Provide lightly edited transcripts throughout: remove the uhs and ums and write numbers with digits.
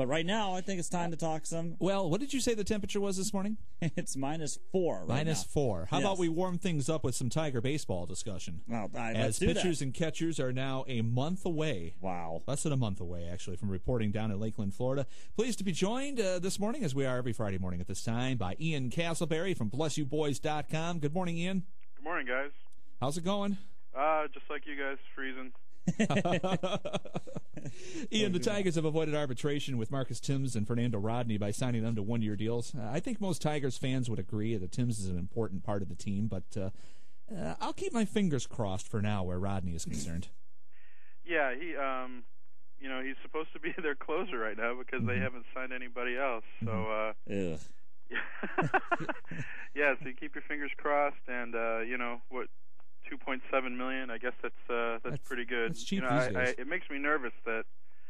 But right now, I think it's time to talk some. Well, what did you say the temperature was this morning? It's -4 right now. -4. How Yes. about we warm things up with some Tiger baseball discussion? Well, as let's do pitchers that. and catchers are now a month away. Wow. Less than a month away, actually, from reporting down in Lakeland, Florida. Pleased to be joined this morning, as we are every Friday morning at this time, by Ian Castleberry from BlessYouBoys.com. Good morning, Ian. Good morning, guys. How's it going? Just like you guys, freezing. Ian, the Tigers have avoided arbitration with Marcus Timms and Fernando Rodney by signing them to one-year deals. I think most Tigers fans would agree that Timms is an important part of the team, but I'll keep my fingers crossed for now where Rodney is concerned. Yeah, he's supposed to be their closer right now because they haven't signed anybody else. So, Ugh. yeah, so you keep your fingers crossed, and what? $2.7 million. I guess that's pretty good. That's cheap these days. It makes me nervous that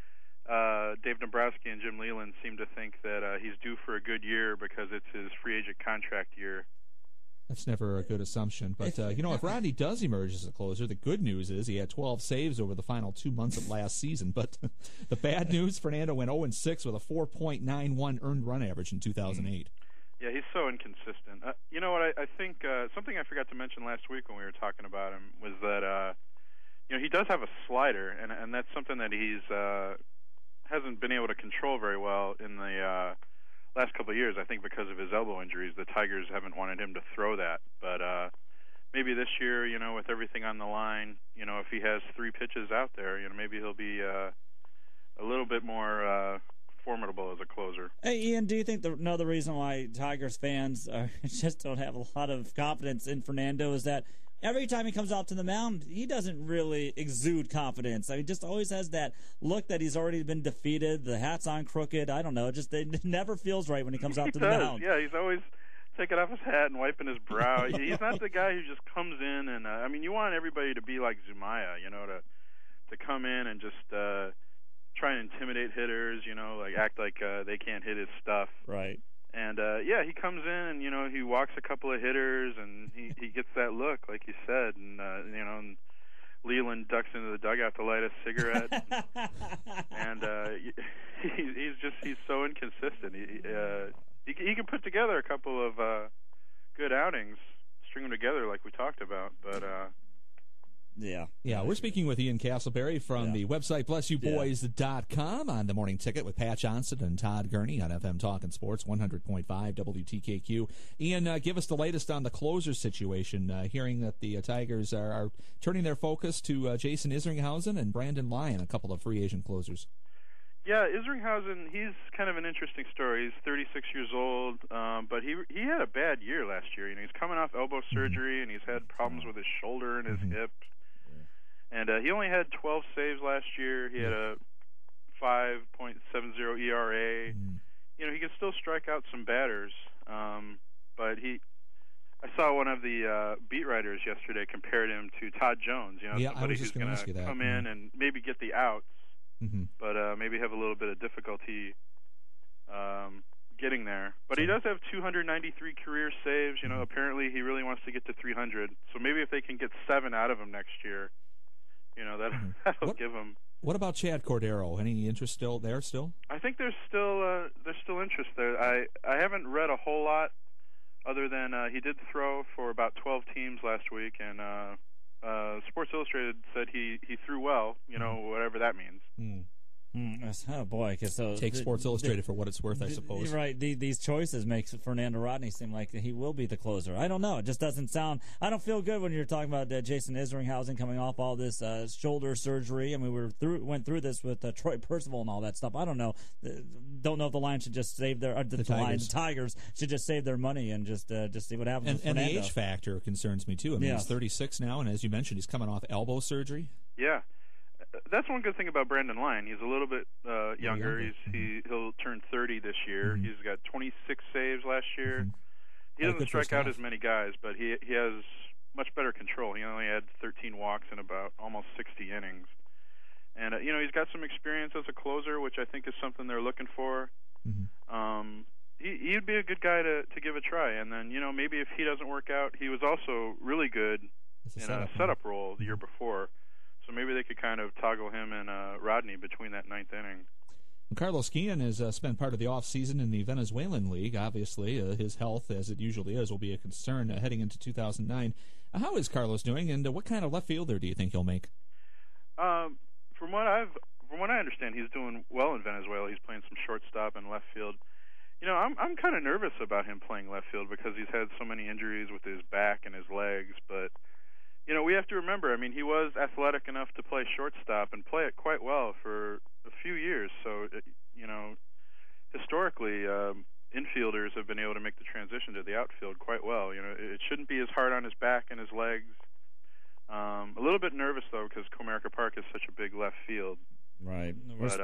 Dave Dombrowski and Jim Leyland seem to think that he's due for a good year because it's his free agent contract year. That's never a good assumption. But, if Rodney does emerge as a closer, the good news is he had 12 saves over the final 2 months of last season. But the bad news, Fernando went 0-6 with a 4.91 earned run average in 2008. Yeah, he's so inconsistent. You know what? I think something I forgot to mention last week when we were talking about him was that he does have a slider, and that's something that he's hasn't been able to control very well in the last couple of years. I think because of his elbow injuries, the Tigers haven't wanted him to throw that. But maybe this year, with everything on the line, if he has 3 pitches out there, maybe he'll be a little bit more formidable as a closer. Hey, Ian, do you think another reason why Tigers fans just don't have a lot of confidence in Fernando is that every time he comes out to the mound, he doesn't really exude confidence? I mean, just always has that look that he's already been defeated, the hat's on crooked, I don't know, it never feels right when he comes out to the mound. Yeah, he's always taking off his hat and wiping his brow. He's not the guy who just comes in and, you want everybody to be like Zumaya, to come in and just try and intimidate hitters, act like they can't hit his stuff. Right. And, he comes in and, he walks a couple of hitters and he gets that look, like you said, and, and Leland ducks into the dugout to light a cigarette. And he's so inconsistent. He can put together a couple of good outings, string them together like we talked about, but... Yeah, we're speaking with Ian Castleberry from the website BlessYouBoys.com on the Morning Ticket with Pat Johnson and Todd Gurney on FM Talkin' Sports 100.5 WTKQ. Ian, give us the latest on the closer situation. Hearing that the Tigers are turning their focus to Jason Isringhausen and Brandon Lyon, a couple of free agent closers. Yeah, Isringhausen, he's kind of an interesting story. He's 36 years old, but he had a bad year last year. He's coming off elbow surgery, and he's had problems with his shoulder and his hip. And he only had 12 saves last year. He had a 5.70 ERA. He can still strike out some batters, but I saw one of the beat writers yesterday compared him to Todd Jones. Somebody who's going to come in and maybe get the outs, but maybe have a little bit of difficulty getting there. But he does have 293 career saves. Apparently he really wants to get to 300. So maybe if they can get 7 out of him next year, that'll give him. What about Chad Cordero? Any interest still there? I think there's still interest there. I haven't read a whole lot other than he did throw for about 12 teams last week, and Sports Illustrated said he threw well. Whatever that means. Oh boy! Take Sports Illustrated for what it's worth, I suppose. Right. These choices make Fernando Rodney seem like he will be the closer. I don't know. It just doesn't sound. I don't feel good when you're talking about Jason Isringhausen coming off all this shoulder surgery. I mean, went through this with Troy Percival and all that stuff. I don't know. Don't know if the Lions should just save their the Tigers should just save their money and just see what happens. with Fernando. And the age factor concerns me too. I mean, he's 36 now, and as you mentioned, he's coming off elbow surgery. Yeah. That's one good thing about Brandon Lyon. He's a little bit younger. He'll turn 30 this year. He's got 26 saves last year. He doesn't strike out as many guys, but he has much better control. He only had 13 walks in about almost 60 innings. And, he's got some experience as a closer, which I think is something they're looking for. He'd be a good guy to give a try. And then, maybe if he doesn't work out, he was also really good in a setup role the year before. So maybe they could kind of toggle him and Rodney between that ninth inning. Carlos Guillen has spent part of the offseason in the Venezuelan League. Obviously, his health, as it usually is, will be a concern heading into 2009. How is Carlos doing, and what kind of left fielder do you think he'll make? From what I understand, he's doing well in Venezuela. He's playing some shortstop and left field. I'm kind of nervous about him playing left field because he's had so many injuries with his back and his legs. But we have to remember. I mean, he was athletic enough to play shortstop and play it quite well for a few years. So, historically, infielders have been able to make the transition to the outfield quite well. It shouldn't be as hard on his back and his legs. A little bit nervous though because Comerica Park is such a big left field. Right. But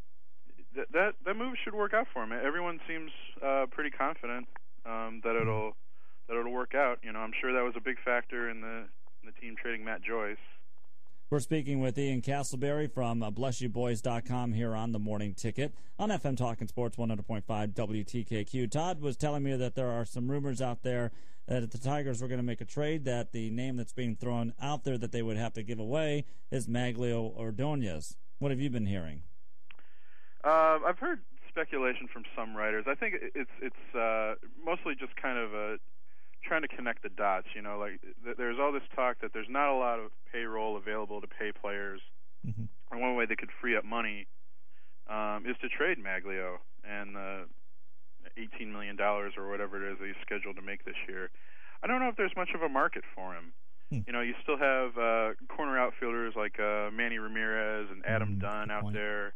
that move should work out for him. Everyone seems pretty confident that it'll work out. I'm sure that was a big factor in the team trading Matt Joyce. We're speaking with Ian Castleberry from BlessYouBoys.com here on the Morning Ticket on FM Talking Sports 100.5 WTKQ. Todd was telling me that there are some rumors out there that if the Tigers were going to make a trade, that the name that's being thrown out there that they would have to give away is Magglio Ordonez. What have you been hearing? I've heard speculation from some writers. I think it's mostly just kind of trying to connect the dots. There's all this talk that there's not a lot of payroll available to pay players, and one way they could free up money is to trade Magglio and $18 million or whatever it is that he's scheduled to make this year. I don't know if there's much of a market for him. You still have corner outfielders like Manny Ramirez and Adam Dunn out there.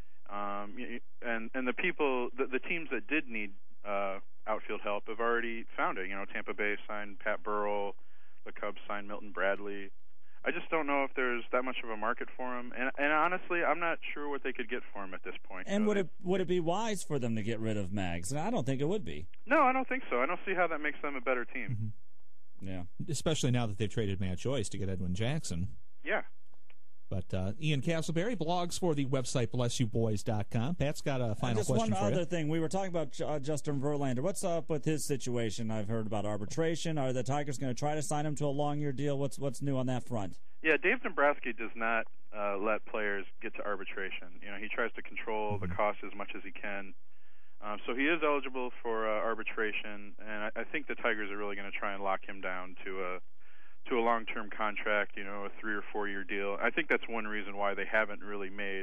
And the teams that did need outfield help have already found it. Tampa Bay signed Pat Burrell, the Cubs signed Milton Bradley. I just don't know if there's that much of a market for him, and honestly, I'm not sure what they could get for him at this point. And would it be wise for them to get rid of Mags? I don't think it would be. No, I don't think so. I don't see how that makes them a better team. Yeah, especially now that they've traded Matt Joyce to get Edwin Jackson. Yeah. But Ian Castleberry blogs for the website BlessYouBoys.com. Pat's got a final question for you. Just one other thing. We were talking about Justin Verlander. What's up with his situation? I've heard about arbitration. Are the Tigers going to try to sign him to a long-year deal? What's new on that front? Yeah, Dave Dombrowski does not let players get to arbitration. He tries to control the cost as much as he can. So he is eligible for arbitration, and I think the Tigers are really going to try and lock him down to a long-term contract, a 3 or 4 year deal. I think that's one reason why they haven't really made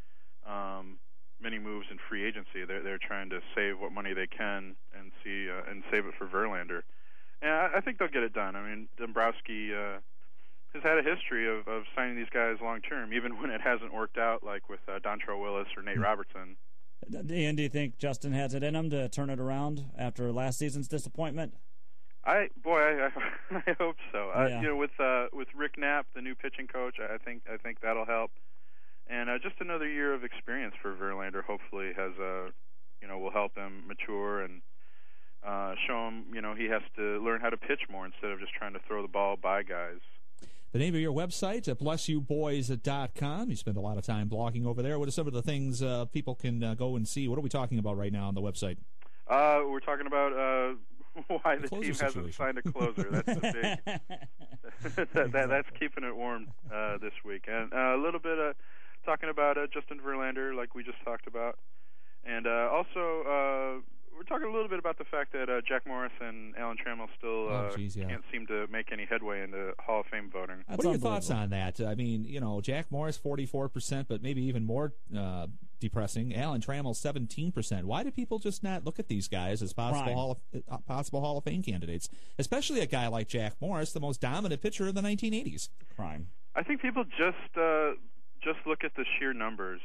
many moves in free agency. They're trying to save what money they can and save it for Verlander. And I think they'll get it done. I mean, Dombrowski has had a history of signing these guys long-term, even when it hasn't worked out, like with Dontrelle Willis or Nate Robertson. Ian, do you think Justin has it in him to turn it around after last season's disappointment? I hope so. Yeah. With Rick Knapp, the new pitching coach, I think that'll help. And just another year of experience for Verlander hopefully will help him mature and show him he has to learn how to pitch more instead of just trying to throw the ball by guys. The name of your website at BlessYouBoys.com. You spend a lot of time blogging over there. What are some of the things people can go and see? What are we talking about right now on the website? We're talking about why the team hasn't signed a closer. That's the big. That's keeping it warm this week, and a little bit talking about Justin Verlander, like we just talked about, and also we're talking a little bit about the fact that Jack Morris and Alan Trammell still can't seem to make any headway into Hall of Fame voting. What are your thoughts on that? I mean, Jack Morris 44%, but maybe even more depressing. Alan Trammell 17%. Why do people just not look at these guys as possible Hall of Fame candidates? Especially a guy like Jack Morris, the most dominant pitcher of the 1980s. Crime. I think people just look at the sheer numbers.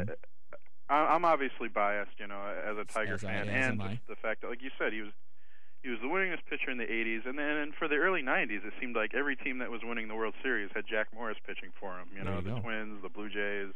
I'm obviously biased, as a Tiger fan, and just the fact that, like you said, he was the winningest pitcher in the 80s, and then for the early 90s, it seemed like every team that was winning the World Series had Jack Morris pitching for him. The Twins, the Blue Jays.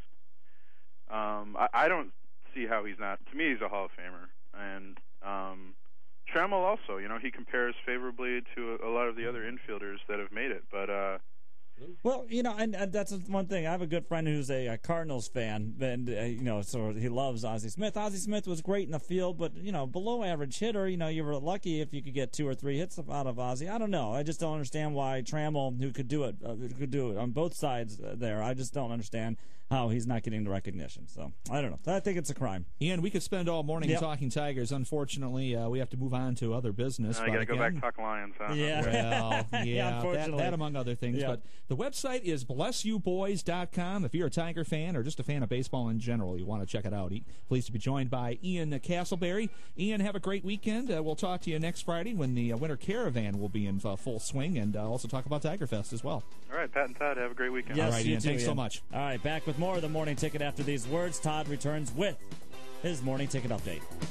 I don't see how he's not. To me, he's a Hall of Famer, and Trammell also. He compares favorably to a lot of the other infielders that have made it, but. Well, and that's one thing. I have a good friend who's a Cardinals fan, and so he loves Ozzie Smith. Ozzie Smith was great in the field, but below average hitter. You were lucky if you could get 2 or 3 hits out of Ozzie. I don't know. I just don't understand why Trammell, who could do it on both sides there. I just don't understand how he's not getting the recognition. So I don't know. I think it's a crime. Ian, we could spend all morning talking Tigers. Unfortunately, we have to move on to other business. I got to go back talk Lions. Huh? Yeah, well, unfortunately. That among other things. But the website is blessyouboys.com. If you're a Tiger fan or just a fan of baseball in general, you want to check it out. Pleased to be joined by Ian Castleberry. Ian, have a great weekend. We'll talk to you next Friday when the Winter Caravan will be in full swing, and also talk about Tiger Fest as well. All right, Pat and Todd, have a great weekend. Yes, all right, Ian, thanks so much. All right, back with more of the Morning Ticket after these words. Todd returns with his Morning Ticket update.